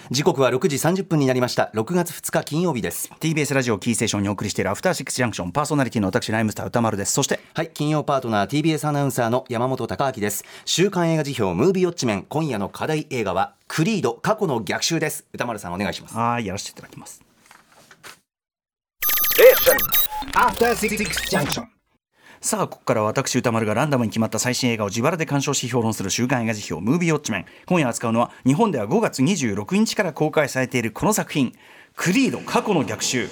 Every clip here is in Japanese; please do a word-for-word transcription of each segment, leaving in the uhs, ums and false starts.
時刻はろくじさんじゅっぷんになりました。ろくがつふつか金曜日です。 ティービーエス ラジオキーステーションにお送りしているアフターシックスジャンクション、パーソナリティの私ライムスター歌丸です。そしてはい金曜パートナー ティービーエス アナウンサーの山本貴明です。週刊映画辞表ムービーウォッチメン、今夜の課題映画はクリード過去の逆襲です。歌丸さんお願いします。 はい、やらせていただきます。 アフターシックスジャンクション。 さあここからは私歌丸がランダムに決まった最新映画を自腹で鑑賞し評論する週刊映画辞表ムービーウォッチメン。今夜扱うのは日本ではごがつにじゅうろくにちから公開されているこの作品、クリード過去の逆襲。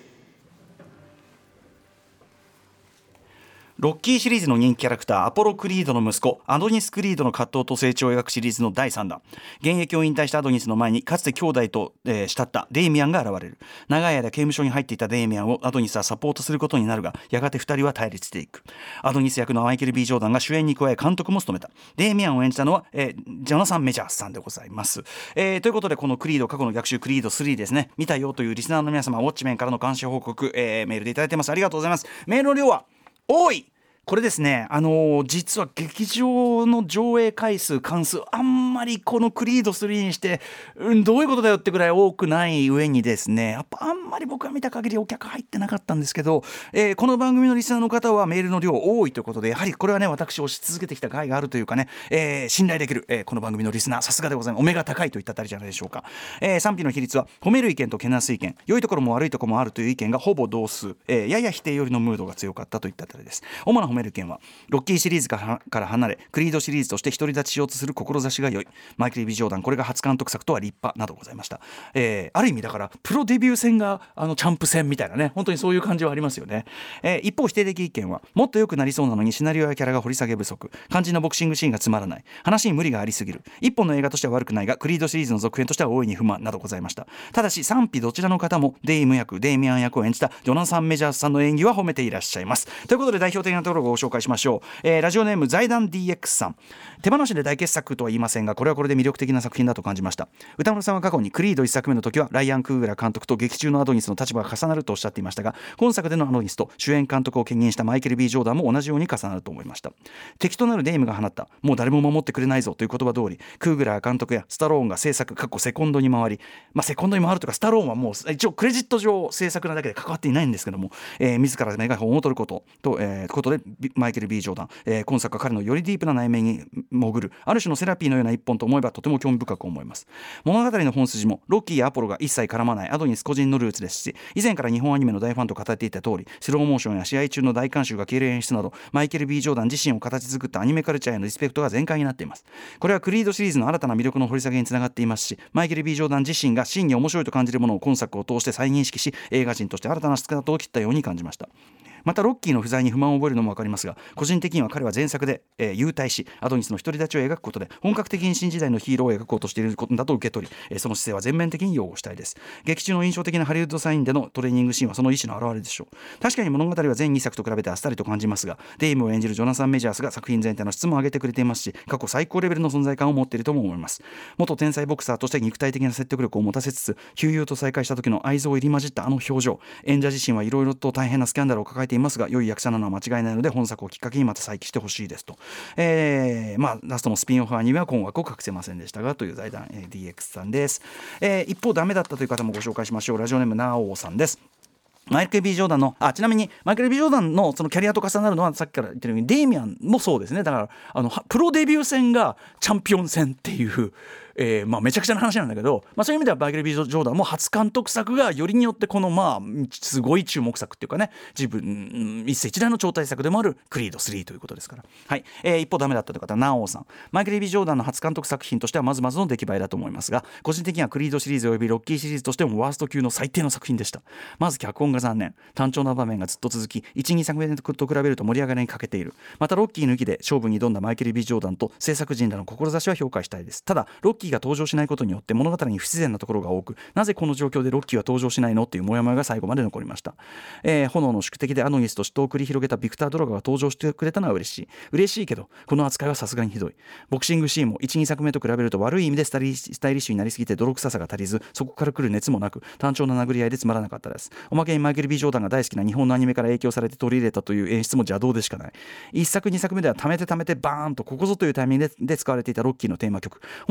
ロッキーシリーズの人気キャラクターアポロ・クリードの息子アドニス・クリードの葛藤と成長を描くシリーズのだいさんだん。現役を引退したアドニスの前にかつて兄弟と、えー、慕ったデイミアンが現れる。長い間刑務所に入っていたデイミアンをアドニスはサポートすることになるが、やがてふたりは対立していく。アドニス役のマイケル・ B ・ジョーダンが主演に加え監督も務めた。デイミアンを演じたのは、えー、ジョナサン・メジャースさんでございます、えー、ということでこのクリード過去の逆襲クリードスリーですね、見たよというリスナーの皆様、ウォッチメンからの監視報告、えー、メールでいただいてます。ありがとうございます。メールの量は多い。これですね、あのー、実は劇場の上映回数関数あんまりこのクリードスリーにして、うん、どういうことだよってぐらい多くない上にですね、やっぱあんまり僕が見た限りお客入ってなかったんですけど、えー、この番組のリスナーの方はメールの量多いということで、やはりこれはね、私推し続けてきた甲斐があるというかね、えー、信頼できる、えー、この番組のリスナーさすがでございます。お目が高いといったあたりじゃないでしょうか、えー、賛否の比率は褒める意見とけなす意見、良いところも悪いところもあるという意見がほぼ同数、えー、やや否定寄りのムードが強かったといったあたりです。主な褒める意見は、ロッキーシリーズから離れクリードシリーズとして独り立ちしようとする志が良い、マイケル・ビジョーダンこれが初監督作とは立派などございました、えー、ある意味だからプロデビュー戦があのチャンプ戦みたいなね、本当にそういう感じはありますよね、えー、一方否定的意見は、もっと良くなりそうなのにシナリオやキャラが掘り下げ不足、肝心のボクシングシーンがつまらない、話に無理がありすぎる、一本の映画としては悪くないがクリードシリーズの続編としては大いに不満などございました。ただし賛否どちらの方もデイム役デイミアン役を演じたジョナサン・メジャースさんの演技は褒めていらっしゃいます。ということで代表的なところをご紹介しましょう、えー、ラジオネーム財団 ディーエックス さん。手放しで大傑作とは言いませんが、これはこれで魅力的な作品だと感じました。歌丸さんは過去にクリードいっさくめの時はライアン・クーグラ監督と劇中のアドニスの立場が重なるとおっしゃっていましたが、本作でのアドニスと主演監督を兼任したマイケル・ B ・ジョーダンも同じように重なると思いました。敵となるデイムが放ったもう誰も守ってくれないぞという言葉通り、クーグラ監督やスタローンが制作過去セコンドに回り、まあ、セコンドに回るとかスタローンはもう一応クレジット上制作なだけで関わっていないんですけども、えー、自らメガホンを取ることと、えー、ことでマイケル・ B ・ジョーダン、えー、今作は彼のよりディープな内面に潜るある種のセラピーのような一本と思えばとても興味深く思います。物語の本筋もロッキーやアポロが一切絡まないアドニス個人のルーツですし、以前から日本アニメの大ファンと語っていた通り、スローモーションや試合中の大観衆が消える演出などマイケル・ B ・ジョーダン自身を形作ったアニメカルチャーへのリスペクトが全開になっています。これはクリードシリーズの新たな魅力の掘り下げにつながっていますし、マイケル・ B ・ジョーダン自身が真に面白いと感じるものを今作を通して再認識し、映画人として新たなスタートを切ったように感じました。またロッキーの不在に不満を覚えるのも分かりますが、個人的には彼は前作で、えー、勇退しアドニスの独り立ちを描くことで本格的に新時代のヒーローを描こうとしていることだと受け取り、えー、その姿勢は全面的に擁護したいです。劇中の印象的なハリウッドサインでのトレーニングシーンはその意思の表れでしょう。確かに物語は前にさくと比べてあっさりと感じますが、デイムを演じるジョナサン・メジャースが作品全体の質も上げてくれていますし、過去最高レベルの存在感を持っているとも思います。元天才ボクサーとして肉体的な説得力を持たせつつ、旧友と再会した時の愛憎入り混じったあの表情、演者自身はいろいろと大変なスキャンダルを抱えていますが、良い役者なのは間違いないので本作をきっかけにまた再起してほしいですと、えーまあ、ラストのスピンオフアニメは困惑を隠せませんでしたがという財団 ディーエックス さんです、えー、一方ダメだったという方もご紹介しましょう。ラジオネームナオさんです。マイケル・ B ・ジョーダンのあちなみにマイケル・ B ・ジョーダンのそのキャリアと重なるのはさっきから言ってるようにデイミアンもそうですね。だからあのプロデビュー戦がチャンピオン戦っていうえーまあ、めちゃくちゃな話なんだけど、まあ、そういう意味ではマイケル・ビー・ジョーダンも初監督作がよりによってこのまあすごい注目作っていうかね、自分一世一代の超大作でもあるクリードスリーということですから、はい、えー、一方ダメだったという方はナオさん。マイケル・ビー・ジョーダンの初監督作品としてはまずまずの出来栄えだと思いますが、個人的にはクリードシリーズおよびロッキーシリーズとしてもワースト級の最低の作品でした。まず脚本が残念、単調な場面がずっと続き いち,に 作目と比べると盛り上がりに欠けている。またロッキー抜きで勝負に挑んだマイケル・ビー・ジョーダンと制作陣らの志は評価したいです。ただロッキーが登場しないことによって物語に不自然なところが多く、なぜこの状況でロッキーは登場しないのっていうモヤモヤが最後まで残りました、えー、炎の宿敵でアドニスと死闘を繰り広げたビクター・ドラガが登場してくれたのは嬉しい嬉しいけど、この扱いはさすがにひどい。ボクシングシーンも いち,に 作目と比べると悪い意味でスタイリッシュになりすぎて泥臭さが足りず、そこから来る熱もなく単調な殴り合いでつまらなかったです。おまけにマイケル・ビー・ジョーダンが大好きな日本のアニメから影響されて取り入れたという演出も邪道でしかない。いっさくにさくめでは貯めて貯めてバーンとここぞというタイミング で, で使われていたロッキーのテーマ曲、本作はその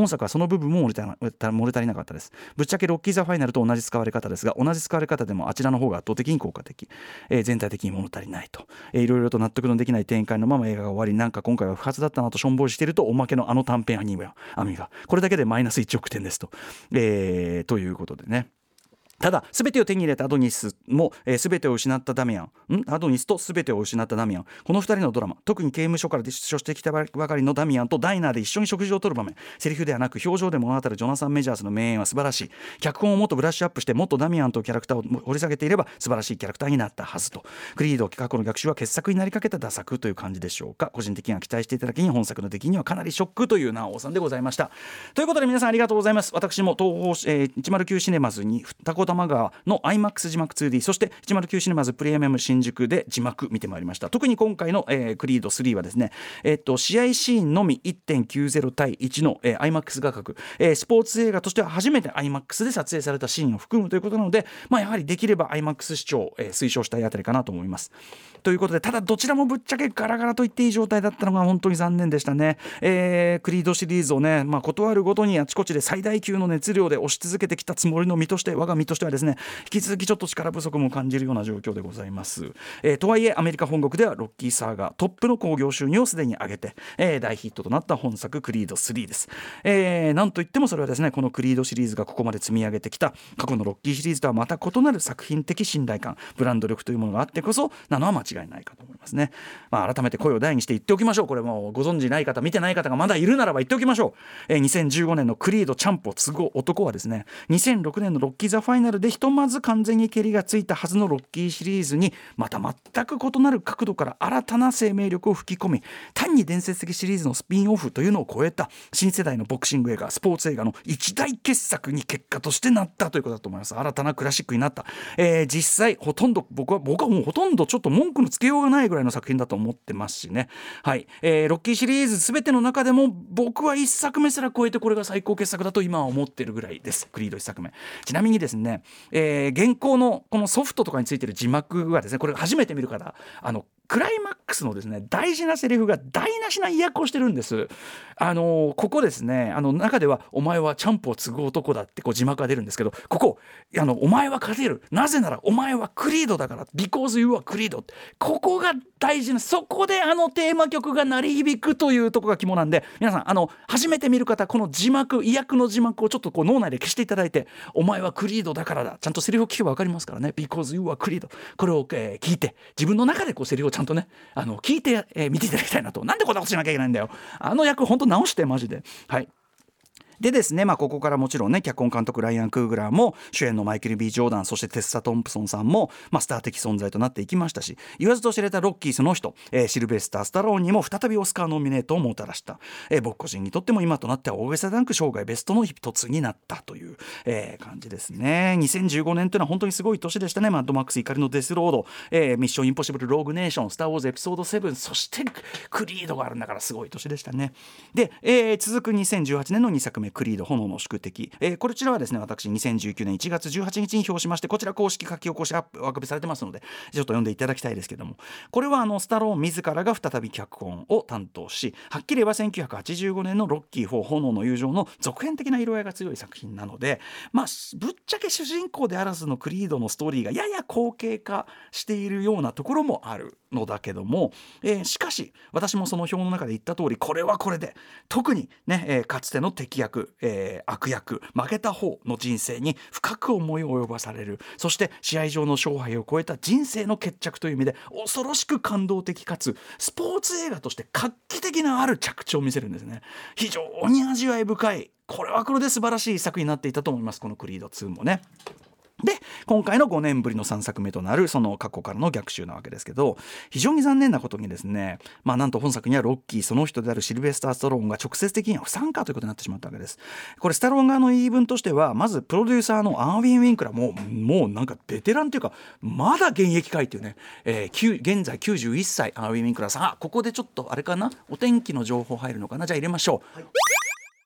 の部分も漏れた漏れ足りなかったです。ぶっちゃけロッキーザファイナルと同じ使われ方ですが、同じ使われ方でもあちらの方が圧倒的に効果的、えー、全体的に物足りないと、えー、いろいろと納得のできない展開のまま映画が終わり、なんか今回は不発だったなとしょんぼりしていると、おまけのあの短編アニメアミがこれだけでマイナスいちおくてんですと、えー、ということでね。ただ全てを手に入れたアドニスも、えー、全てを失ったダミアンんアドニスと全てを失ったダミアン、このふたりのドラマ、特に刑務所から出所してきたばかりのダミアンとダイナーで一緒に食事をとる場面、セリフではなく表情で物語るジョナサン・メジャーズの名演は素晴らしい。脚本をもっとブラッシュアップしてもっとダミアンとキャラクターを掘り下げていれば素晴らしいキャラクターになったはずと。クリード過去の逆襲は傑作になりかけた打作という感じでしょうか。個人的には期待していただきに本作の出来にはかなりショックというなおさんでございました。ということで皆さんありがとうございます。私も東宝、えー、いちまるきゅうシネマズに二子玉川のアイマックス 字幕 ツーディー、 そしていちまるきゅうシネマズプレミアム新宿で字幕見てまいりました。特に今回の、えー、クリードスリーはですね、えー、っと試合シーンのみ いってんきゅうゼロ 対いちの、えー、アイマックス 画角、えー、スポーツ映画としては初めて アイマックス で撮影されたシーンを含むということなので、まあ、やはりできれば アイマックス 視聴、えー、推奨したいあたりかなと思います。ということで、ただどちらもぶっちゃけガラガラと言っていい状態だったのが本当に残念でしたね。えー、クリードシリーズをね、まあ、断るごとにあちこちで最大級の熱量で押し続けてきたつもりの身として、我が身としてはですね、引き続きちょっと力不足も感じるような状況でございます。えー、とはいえアメリカ本国ではロッキーサーガトップの興行収入をすでに上げて、えー、大ヒットとなった本作クリードスリーです。えー、なんといってもそれはですね、このクリードシリーズがここまで積み上げてきた過去のロッキーシリーズとはまた異なる作品的信頼感、ブランド力というものがあってこそなのは間違いないかと思いますね。まあ、改めて声を大にして言っておきましょう。これもうご存じない方見てない方がまだいるならば言っておきましょう。えー、にせんじゅうごねんのクリードチャンプを継ぐ男はですね、にせんろくねんのロッキーザファイナルでひとまず完全に蹴りがついたはずのロッキーシリーズにまた全く異なる角度から新たな生命力を吹き込み、単に伝説的シリーズのスピンオフというのを超えた新世代のボクシング映画、スポーツ映画の一大傑作に結果としてなったということだと思います。新たなクラシックになった、えー、実際ほとんど僕は僕はもうほとんどちょっと文句のつけようがないぐらいの作品だと思ってますしね。はい、えー、ロッキーシリーズ全ての中でも僕はいっさくめすら超えてこれが最高傑作だと今は思ってるぐらいです。クリードいっさくめ。ちなみにですね、えー、現行のこのソフトとかについてる字幕はですね、これ初めて見る方、あのクライマックスのですね大事なセリフが台無しな意訳をしてるんです。あのー、ここですね、あの中ではお前はチャンプを継ぐ男だってこう字幕が出るんですけど、ここあのお前は勝てる、なぜならお前はクリードだから because you are クリード、ここが大事な、そこであのテーマ曲が鳴り響くというところが肝なんで、皆さんあの初めて見る方、この字幕意訳の字幕をちょっとこう脳内で消していただいて、お前はクリードだからだ、ちゃんとセリフを聞けば分かりますからね、 because you are クリード、これを、えー、聞いて自分の中でこうセリフをちゃんとねあの聞いて、えー、見ていただきたいなと。なんでこんなことしなきゃいけないんだよ、あの役本当直してマジで。はい。でですね、まあ、ここからもちろんね脚本監督ライアン・クーグラーも主演のマイケル・ B ・ジョーダン、そしてテッサ・トンプソンさんも、まあ、スター的存在となっていきましたし、言わずと知れたロッキーその人、えー、シルベスター・スタローンにも再びオスカーノミネートをもたらした、えー、僕個人にとっても今となっては大げさダンク生涯ベストの一つになったという、えー、感じですね。にせんじゅうごねんというのは本当にすごい年でしたね。マッドマックス怒りのデスロード、えー、ミッション・インポッシブル・ローグ・ネーション、スター・ウォーズエピソードセブン、そしてクリードがあるんだからすごい年でしたね。で、えー、続くにせんじゅうはちねんのにさくめクリード炎の宿敵、えー、こちらはですね私にせんじゅうきゅうねんいちがつじゅうはちにちに表しまして、こちら公式書き起こしアップお送りされてますのでちょっと読んでいただきたいですけども、これはあのスタローン自らが再び脚本を担当し、はっきり言えばせんきゅうひゃくはちじゅうごねんのロッキーフォー炎の友情の続編的な色合いが強い作品なので、まあぶっちゃけ主人公であらずのクリードのストーリーがやや後継化しているようなところもあるのだけども、えー、しかし私もその表の中で言った通り、これはこれで特にね、えー、かつての敵役、えー、悪役負けた方の人生に深く思いを及ばされる、そして試合上の勝敗を超えた人生の決着という意味で恐ろしく感動的かつスポーツ映画として画期的なある着地を見せるんですね。非常に味わい深い、これはこれで素晴らしい作品になっていたと思います、このクリードツーもね。で今回のごねんぶりのさんさくめとなるその過去からの逆襲なわけですけど、非常に残念なことにですね、まあなんと本作にはロッキーその人であるシルベスター・スタローンが直接的には不参加ということになってしまったわけです。これスタローン側の言い分としては、まずプロデューサーのアーウィン・ウィンクラーももうなんかベテランというかまだ現役かいっていうね、えー、現在きゅうじゅういっさいアーウィン・ウィンクラーさん、あここでちょっとあれかな、お天気の情報入るのかな、じゃあ入れましょう。はい、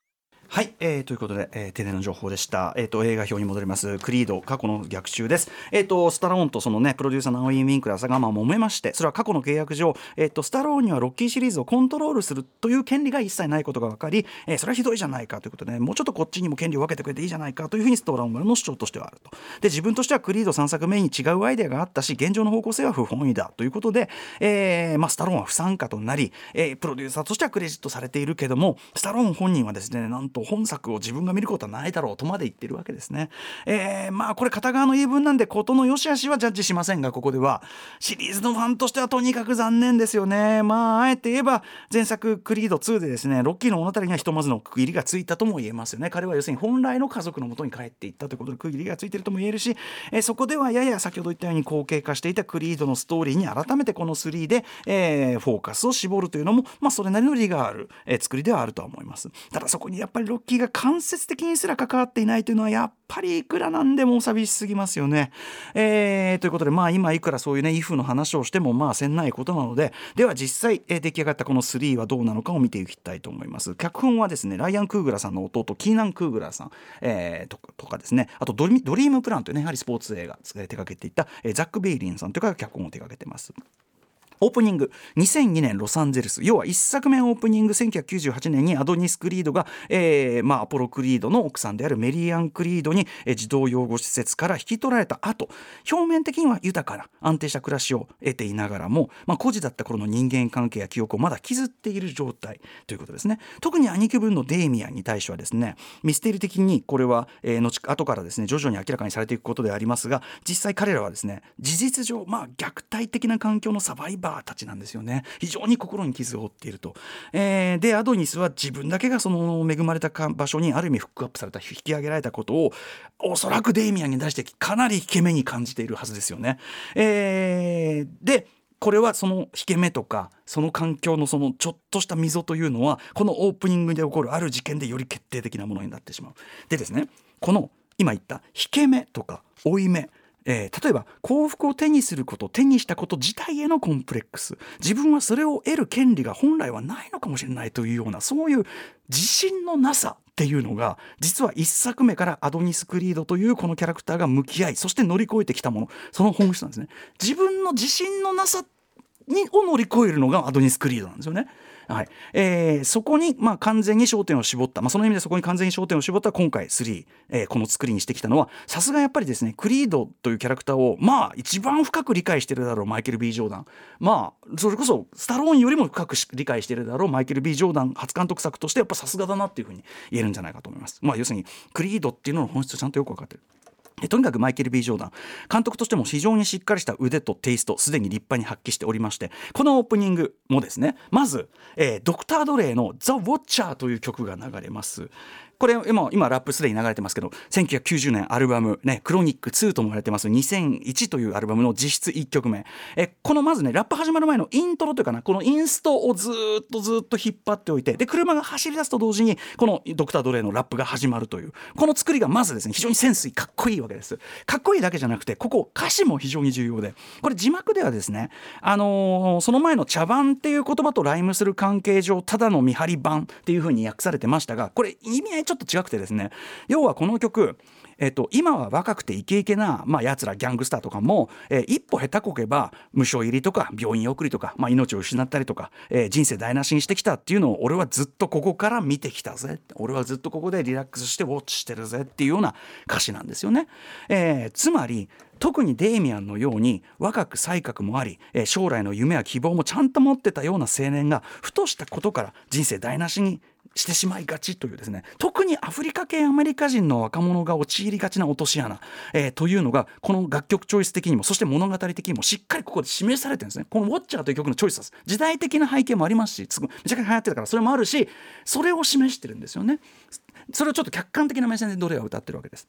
はい、えー、ということで、えー、定例の情報でした。えー、と映画表に戻ります。クリード過去の逆襲です。えー、とスタローンとそのねプロデューサーのアイ・ウィンクラーさんがまあ揉めまして、それは過去の契約上、えー、とスタローンにはロッキーシリーズをコントロールするという権利が一切ないことが分かり、えー、それはひどいじゃないかということで、ね、もうちょっとこっちにも権利を分けてくれていいじゃないかというふうにスタローンの主張としてはあると。で自分としてはクリードさんさくめに違うアイデアがあったし、現状の方向性は不本意だということで、えーまあ、スタローンは不参加となり、えー、プロデューサーとしてはクレジットされているけども、スタローン本人はですね、なんと本作を自分が見ることはないだろうとまで言ってるわけですね。えー、まあこれ片側の言い分なんで事の良し悪しはジャッジしませんが、ここではシリーズのファンとしてはとにかく残念ですよね。まああえて言えば前作クリードツーでですね、ロッキーの物語にはひとまずの区切りがついたとも言えますよね。彼は要するに本来の家族の元に帰っていったということで区切りがついているとも言えるし、えー、そこではやや先ほど言ったように後継化していたクリードのストーリーに改めてこのスリーで、えー、フォーカスを絞るというのも、まあ、それなりの利がある、えー、作りではあるとは思います。ただそこにやっぱりロッキーが間接的にすら関わっていないというのはやっぱりいくらなんでも寂しすぎますよね。えー、ということで、まあ今いくらそういうねイフの話をしてもまあせんないことなので、では実際、えー、出来上がったこのスリーはどうなのかを見ていきたいと思います。脚本はですねライアン・クーグラさんの弟キーナン・クーグラさん、えー、と, とかですね、あとドリドリームプランというねやはりスポーツ映画手掛けていた、えー、ザック・ベイリンさんという方が脚本を手掛けてます。オープニングにせんにねんロサンゼルス、要はいっさくめオープニングせんきゅうひゃくきゅうじゅうはちねんにアドニス・クリードが、えーまあ、アポロ・クリードの奥さんであるメリーアン・クリードに、えー、児童養護施設から引き取られた後、表面的には豊かな安定した暮らしを得ていながらも、まあ、孤児だった頃の人間関係や記憶をまだ傷っている状態ということですね。特に兄貴分のデイミアンに対してはですね、ミステリー的にこれは、えー、後後からですね徐々に明らかにされていくことでありますが、実際彼らはですね事実上、まあ、虐待的な環境のサバイバーたちなんですよね。非常に心に傷を負っていると、えー、でアドニスは自分だけがその恵まれた場所にある意味フックアップされた、引き上げられたことをおそらくデイミアンに対してかなり引け目に感じているはずですよね。えー、でこれはその引け目とかその環境のそのちょっとした溝というのはこのオープニングで起こるある事件でより決定的なものになってしまう。でですね、この今言った引け目とか負い目、えー、例えば幸福を手にすること、手にしたこと自体へのコンプレックス、自分はそれを得る権利が本来はないのかもしれないというような、そういう自信のなさっていうのが実はいっさくめからアドニス・クリードというこのキャラクターが向き合い、そして乗り越えてきたもの、その本質なんですね。自分の自信のなさにを乗り越えるのがアドニス・クリードなんですよね。はい、えー、そこにまあ完全に焦点を絞った、まあ、その意味でそこに完全に焦点を絞った今回スリー、えー、この作りにしてきたのは、さすがやっぱりですねクリードというキャラクターをまあ一番深く理解しているだろうマイケル・ B ・ジョーダン、まあそれこそスタローンよりも深く理解しているだろうマイケル・ B ・ジョーダン初監督作としてやっぱさすがだなっていうふうに言えるんじゃないかと思います。まあ要するにクリードっていうのの本質をちゃんとよく分かってる。とにかくマイケル・ B ・ジョーダン監督としても非常にしっかりした腕とテイストすでに立派に発揮しておりまして、このオープニングもですね、まず、えー、ドクター・ドレイのザ・ウォッチャーという曲が流れます。これ 今, 今ラップすでに流れてますけど、せんきゅうひゃくきゅうじゅうねんアルバム、ね、クロニックツーとも言われてますにせんいちというアルバムの実質いっきょくめ、えこのまずねラップ始まる前のイントロというかな、このインストをずっとずっと引っ張っておいて、で車が走り出すと同時にこのドクター・ドレイのラップが始まるという、この作りがまずですね非常にセンスいい、かっこいいわけです。かっこいいだけじゃなくて、ここ歌詞も非常に重要で、これ字幕ではですね、あのー、その前の茶番っていう言葉とライムする関係上ただの見張り番っていう風に訳されてましたが、これ意味合いちょっと違くてですね、要はこの曲、えっと、今は若くてイケイケな、まあ、やつらギャングスターとかも、えー、一歩下手こけば無償入りとか病院送りとか、まあ、命を失ったりとか、えー、人生台無しにしてきたっていうのを俺はずっとここから見てきたぜ、俺はずっとここでリラックスしてウォッチしてるぜっていうような歌詞なんですよね。えー、つまり特にデイミアンのように若く才覚もあり、えー、将来の夢や希望もちゃんと持ってたような青年がふとしたことから人生台無しにしてしまいがちというですね、特にアフリカ系アメリカ人の若者が陥りがちな落とし穴、えー、というのがこの楽曲チョイス的にも、そして物語的にもしっかりここで示されてるんですね。このウォッチャーという曲のチョイスです。時代的な背景もありますし、めちゃくちゃ流行ってたからそれもあるし、それを示してるんですよね。それをちょっと客観的な目線でどれを歌ってるわけです。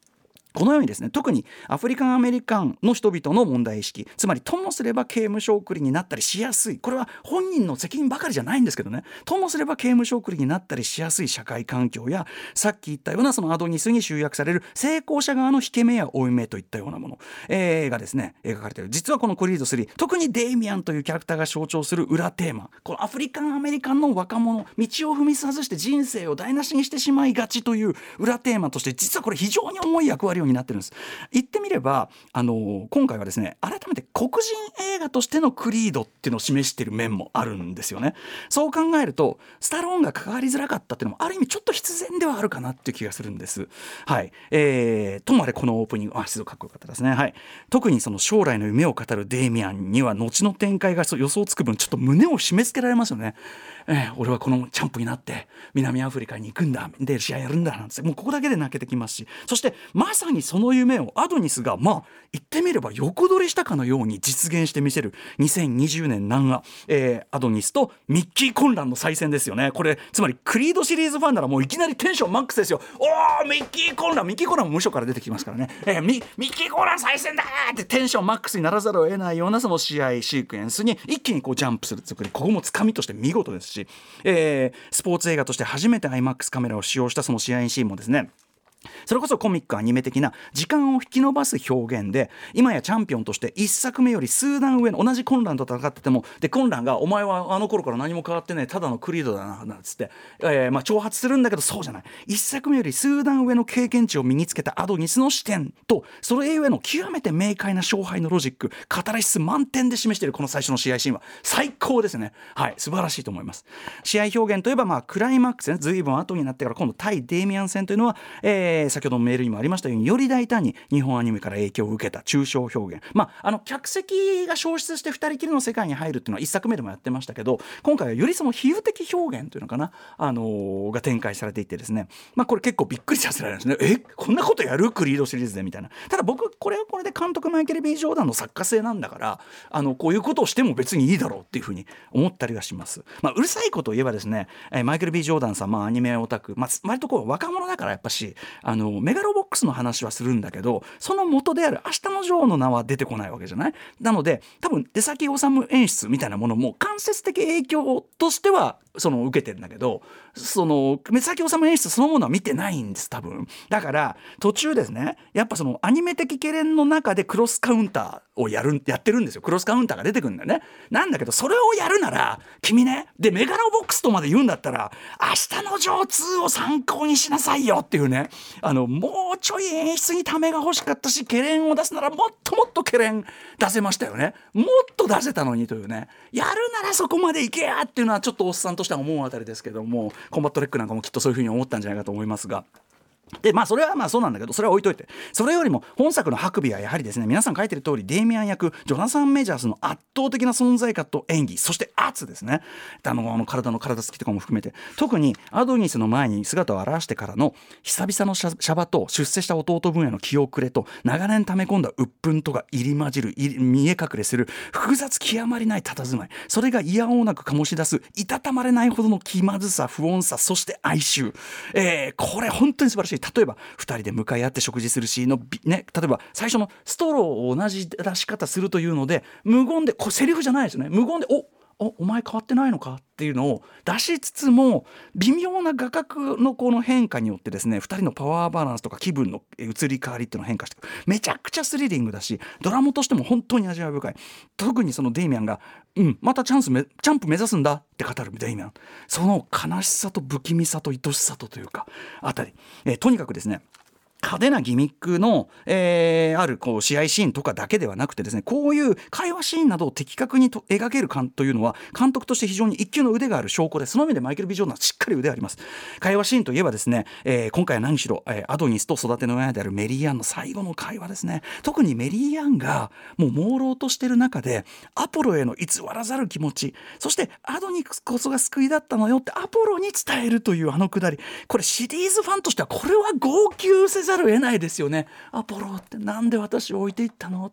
このようにですね、特にアフリカンアメリカンの人々の問題意識、つまりともすれば刑務所送りになったりしやすい、これは本人の責任ばかりじゃないんですけどね、ともすれば刑務所送りになったりしやすい社会環境や、さっき言ったようなそのアドニスに集約される成功者側の引け目や負い目といったようなもの、えー、がですね描かれている。実はこのクリードスリー、特にデイミアンというキャラクターが象徴する裏テーマ、このアフリカンアメリカンの若者、道を踏み外して人生を台無しにしてしまいがちという裏テーマとして、実はこれ非常に重い役割になってるんです。言ってみれば、あのー、今回はですね、改めて黒人映画としてのクリードっていうのを示している面もあるんですよね。そう考えるとスタローンが関わりづらかったっていうのもある意味ちょっと必然ではあるかなっていう気がするんです。はい、えー、ともあれこのオープニング、あ、静かっこよかったですね。はい、特にその将来の夢を語るデイミアンには後の展開が予想つく分、ちょっと胸を締め付けられますよね。えー、俺はこのチャンプになって南アフリカに行くんだ、で試合やるんだなんて、もうここだけで泣けてきますし、そしてまさにその夢をアドニスがまあ言ってみれば横取りしたかのように実現してみせるにせんにじゅうねん南ア、えー、アドニスとミッキー・コンランの再戦ですよね。これつまりクリードシリーズファンならもういきなりテンションマックスですよ。おーミッキー・コンラン、ミッキー・コンランも無所から出てきますからね、えー、ミ, ミッキー・コンラン再戦だーってテンションマックスにならざるを得ないようなその試合シークエンスに一気にこうジャンプする作り、ここもつかみとして見事ですし、えー、スポーツ映画として初めて アイマックス カメラを使用したその試合シーンもですね、それこそコミックアニメ的な時間を引き延ばす表現で、今やチャンピオンとしていっさくめより数段上の同じコンランと戦ってても、でコンランがお前はあの頃から何も変わってねえただのクリードだななんつって、えーまあ、挑発するんだけど、そうじゃない、いっさくめより数段上の経験値を身につけたアドニスの視点と、それゆえの極めて明快な勝敗のロジック、カタラシス満点で示しているこの最初の試合シーンは最高ですね。はい、素晴らしいと思います。試合表現といえば、まあクライマックスね、ずいぶん後になってから今度対デイミアン戦というのは、えー、先ほどのメールにもありましたように、より大胆に日本アニメから影響を受けた抽象表現、まあ、あの客席が消失してふたりきりの世界に入るっていうのはいっさくめでもやってましたけど、今回はよりその比喩的表現というのかな、あのー、が展開されていってですね、まあ、これ結構びっくりさせられるんですね。えこんなことやるクリードシリーズでみたいな。ただ僕これはこれで監督マイケル・ビー・ジョーダンの作家性なんだから、あのこういうことをしても別にいいだろうっていうふうに思ったりはします。まあ、うるさいことを言えばですね、えー、マイケル・ビー・ジョーダンさん、まあ、アニメオタク、まあ、割とこう若者だからやっぱし、あのメガロボックスの話はするんだけど、その元である明日のジョーの名は出てこないわけじゃない。なので多分出先治演出みたいなものも間接的影響としてはその受けてるんだけど、その目先治演出そのものは見てないんです多分。だから途中ですね、やっぱそのアニメ的懸念の中でクロスカウンターをやるやってるんですよ。クロスカウンターが出てくるんだよね。なんだけどそれをやるなら君ね、でメガロボックスとまで言うんだったら明日のジョーツーを参考にしなさいよっていうね、あのもうちょい演出にためが欲しかったし、懸念を出すならもっともっと懸念出せましたよね。もっと出せたのにというね、やるならそこまでいけやっていうのはちょっとおっさんとしては思うあたりですけども、コンバットレックなんかもきっとそういうふうに思ったんじゃないかと思いますが、でまあそれはまあそうなんだけど、それは置いといて、それよりも本作のハクビはやはりですね、皆さん書いてる通りデイミアン役ジョナサン・メジャースの圧倒的な存在感と演技、そして圧ですね、あのあの体の体つきとかも含めて、特にアドニスの前に姿を現してからの久々のシャ、シャバと出世した弟分への気遅れと長年溜め込んだ鬱憤とが入り混じる見え隠れする複雑極まりない佇まい、それが嫌おうなく醸し出すいたたまれないほどの気まずさ、不穏さ、そして哀愁、えー、これ本当に素晴らしい。例えばふたりで向かい合って食事するシーンの、ね、例えば最初のストローを同じ出し方するというので無言で、これセリフじゃないですよね、無言でおおお前変わってないのかっていうのを出しつつも、微妙な画角のこの変化によってですね、ふたりのパワーバランスとか気分の移り変わりっていうのが変化してくる。めちゃくちゃスリリングだし、ドラマとしても本当に味わい深い。特にそのデイミアンがうんまたチャンスめチャンプ目指すんだって語るデイミアン、その悲しさと不気味さと愛しさとというかあたり、えー、とにかくですね、派手なギミックの、えー、あるこう試合シーンとかだけではなくてですね、こういう会話シーンなどを的確にと描ける感というのは監督として非常に一級の腕がある証拠で、その上でマイケル・ビー・ジョーダンはしっかり腕あります。会話シーンといえばですね、えー、今回は何しろ、えー、アドニスと育ての親であるメリーアンの最後の会話ですね。特にメリーアンがもう朦朧としてる中でアポロへの偽らざる気持ち、そしてアドニスこそが救いだったのよってアポロに伝えるというあのくだり、これシリーズファンとしてはこれは号泣せざるを得ないですよね。アポロってなんで私を置いていったのって、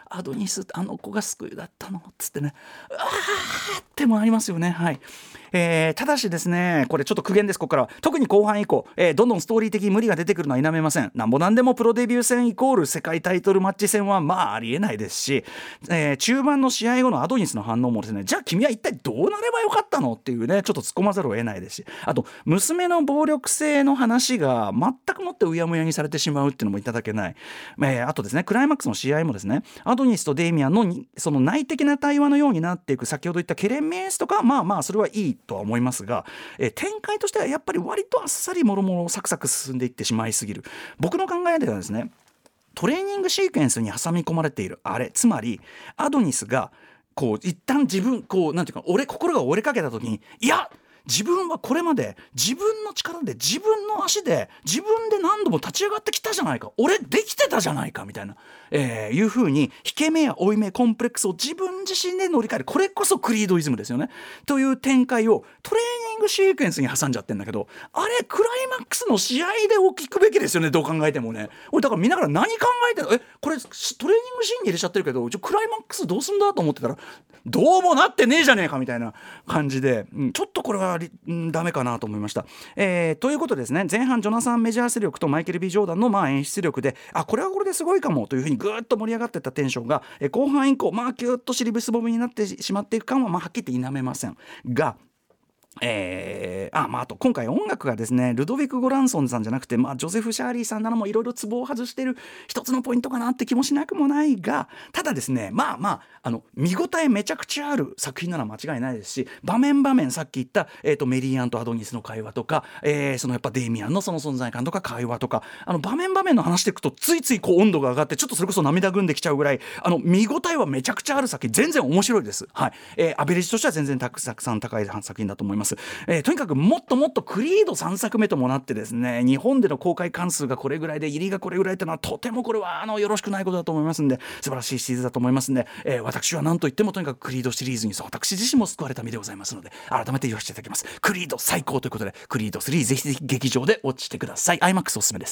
アドニスあの子が救いだったのっつってね、あーってもありますよね。はい、えー、ただしですね、これちょっと苦言です。ここからは特に後半以降、えー、どんどんストーリー的に無理が出てくるのは否めません。なんぼなんでもプロデビュー戦イコール世界タイトルマッチ戦はまあありえないですし、えー、中盤の試合後のアドニスの反応もですね、じゃあ君は一体どうなればよかったのっていうね、ちょっと突っ込まざるを得ないですし、あと娘の暴力性の話が全くもってうやむやにされてしまうっていうのもいただけない、えー、あとですね、クライマックスの試合もですね、アドニスとデイミアンのその内的な対話のようになっていく、先ほど言ったケレンメンスとか、まあまあそれはいいとは思いますが、えー、展開としてはやっぱり割とあっさりもろもろサクサク進んでいってしまいすぎる。僕の考えではですね、トレーニングシークエンスに挟み込まれているあれ、つまりアドニスがこう一旦自分こうなんていうか俺心が折れかけた時に、いや自分はこれまで自分の力で自分の足で自分で何度も立ち上がってきたじゃないか、俺できてたじゃないかみたいな、えー、いう風に引け目や負い目コンプレックスを自分自身で乗り換える、これこそクリードイズムですよねという展開をトレーニングシークエンスに挟んじゃってんだけど、あれクライマックスの試合で聞くべきですよね、どう考えてもね。俺だから見ながら何考えてるの、えこれトレーニングシーンに入れちゃってるけどちょクライマックスどうすんだと思ってたらどうもなってねえじゃねえかみたいな感じで、うん、ちょっとこれはうん、ダメかなと思いました、えー、ということでですね、前半ジョナサン・メジャース力とマイケル・ B ・ジョーダンのまあ演出力で、あこれはこれですごいかもというふうにぐーっと盛り上がっていったテンションが、えー、後半以降まあキュッと尻すぼみになってしまっていく感は、まあ、はっきり言って否めませんが、えーあまあ、あと今回音楽がですねルドヴィク・ゴランソンさんじゃなくて、まあ、ジョセフ・シャーリーさんなのもいろいろツボを外している一つのポイントかなって気もしなくもないが、ただですねまあまああの見応えめちゃくちゃある作品なのは間違いないですし、場面場面さっき言った、えー、とメリーアンとアドニスの会話とか、えー、そのやっぱデイミアンのその存在感とか会話とか、あの場面場面の話していくとついついこう温度が上がってちょっとそれこそ涙ぐんできちゃうぐらい、あの見応えはめちゃくちゃある作品、全然面白いです、はい、えー、アベレージとしては全然たくさん高い作品だと思います、えー、とにかくもっともっとクリードさんさくめともなってですね、日本での公開関数がこれぐらいで入りがこれぐらいというのはとてもこれはあのよろしくないことだと思いますんで、素晴らしいシリーズだと思いますんで、えー、私は何と言ってもとにかくクリードシリーズに私自身も救われた身でございますので、改めて言わせていただきます。クリード最高ということで、クリードスリーぜひぜひ劇場でウォッチしてください。 アイマックス おすすめです。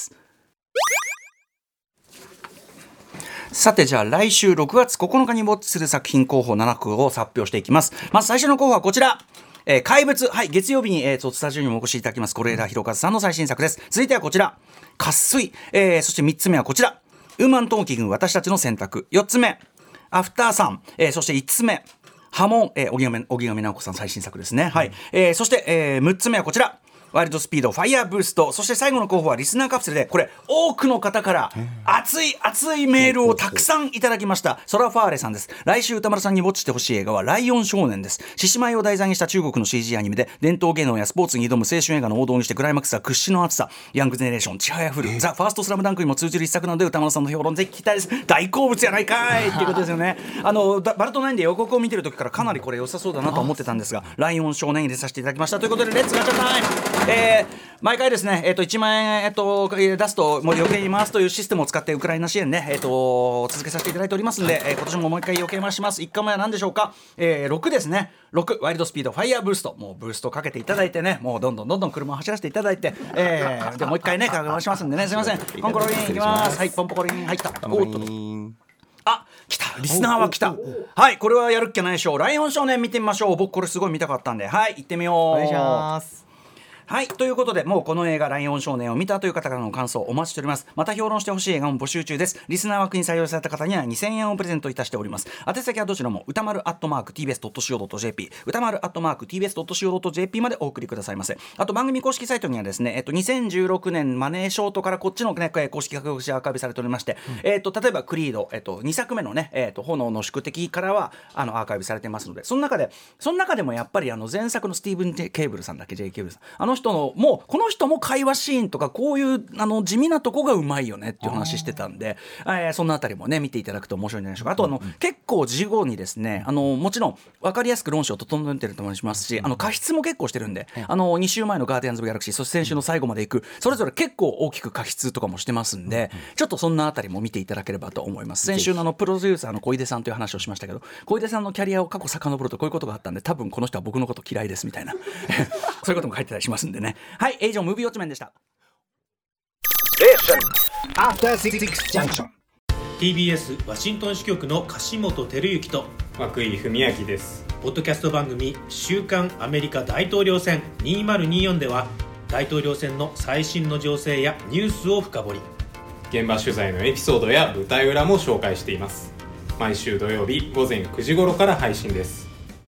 さてじゃあ来週ろくがつここのかにウォッチする作品候補ななくを発表していきます。まず最初の候補はこちら、えー、怪物、はい、月曜日に、えー、スタジオにもお越しいただきます是枝裕和さんの最新作です。続いてはこちら渇水、えー、そしてみっつめはこちらウーマントーキ軍私たちの選択、よっつめアフターさん、えー、そしていつつめ波紋、えー、荻上荻上直子さん最新作ですね、はい、えー、そして、えー、むっつめはこちらワイルドスピードファイヤーブースト、そして最後の候補はリスナーカプセルで、これ多くの方から熱い熱いメールをたくさんいただきました。ソラファーレさんです。来週歌丸さんにウォッチしてほしい映画はライオン少年です。獅子舞を題材にした中国の シージー アニメで、伝統芸能やスポーツに挑む青春映画の王道にしてクライマックスは屈指の熱さ、ヤングゼネレーションちはやふるザ・ファーストスラムダンクにも通じる一作なので、歌丸さんの評論ぜひ聞きたいです。大好物やないかいっていうことですよね。あのバルトナインで予告を見てる時からかなりこれ良さそうだなと思ってたんですが、ライオン少年入れさせていただきました。ということでレッツガチャタイム、えー毎回ですね、えー、といちまんえん、えー、と出すともう余計に回すというシステムを使ってウクライナ支援ね、えー、と続けさせていただいておりますので、えー、今年ももう一回余計回します。いっかいめは何でしょうか、えー、ろくですね。ろくワイルドスピードファイヤーブースト、もうブーストかけていただいてね、もうどんどんどんどん車を走らせていただいて、えー、でもう一回ね回しますんでね、すいません。ポンコロリンいきます。はい、ポンポコリン入った。おっとあ、来た、リスナーは来た。はい、これはやるっきゃないでしょう。ライオン少年見てみましょう。僕これすごい見たかったんで、はい、行ってみよう。お願いします。 はい、ということでもうこの映画ライオン少年を見たという方からの感想をお待ちしております。また評論してほしい映画も募集中です。リスナー枠に採用された方にはにせんえんをプレゼントいたしております。宛先はどちらも歌丸アットマーク ティービーエスドットシーオードットジェーピー 歌丸アットマーク ティービーエスドットシーオードットジェーピー までお送りくださいませ。あと番組公式サイトにはですね、えっと、にせんじゅうろくねんマネーショートからこっちの、ね、公式楽譜アーカイブされておりまして、うん、えっと、例えばクリード、えっと、にさくめのね、えっと、炎の宿敵からはあのアーカイブされてますので、その中でその中でもやっぱりあの前作のスティーブン・ケーブルさんだっけ J. ケーブルさん、あの人のもうこの人も会話シーンとかこういうあの地味なとこがうまいよねっていう話してたんで、えー、そのあたりもね見ていただくと面白いんじゃないでしょうか。あとあの、うんうん、結構事後にですね、あのもちろん分かりやすく論旨を整えてると思いますし、あの過失も結構してるんで、うん、あのに週前のガーディアンズ・オブ・ギャラクシー、そして先週の最後までいくそれぞれ結構大きく過失とかもしてますんで、うんうん、ちょっとそんなあたりも見ていただければと思います。先週のあのプロデューサーの小出さんという話をしましたけど、小出さんのキャリアを過去遡るとこういうことがあったんで、多分この人は僕のこと嫌いですみたいなそういうことも書いてたりしますんでね。はい、以上ムービーウォッチメンでした。 After Six Junction. ティービーエス ワシントン支局の樫本照之と涌井文明です。 ポッドキャスト番組週刊アメリカ大統領選にせんにじゅうよんでは大統領選の最新の情勢やニュースを深掘り、 現場取材のエピソードや舞台裏も紹介しています。毎週土曜日午前くじ頃から配信です。